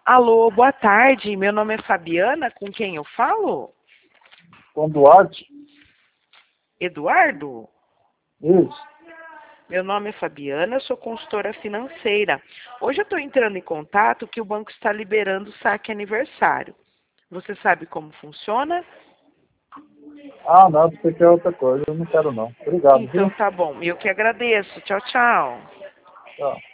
Alô, boa tarde. Meu nome é Fabiana. Com quem eu falo? Com Duarte? Eduardo? Isso. Meu nome é Fabiana, eu sou consultora financeira. Hoje eu estou entrando em contato que o banco está liberando o saque aniversário. Você sabe como funciona? Ah, não, você quer outra coisa. Eu não quero, não. Obrigado, Então viu? tá bom. Eu que agradeço. Tchau, tchau. Tchau.